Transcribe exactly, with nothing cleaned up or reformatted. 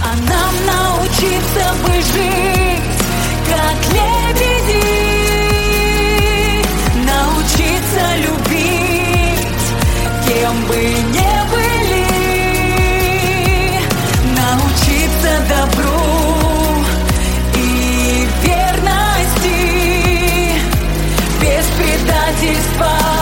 А нам научиться бы жить, как лебеди, научиться любить, кем бы не были, научиться добру и верности без предательства.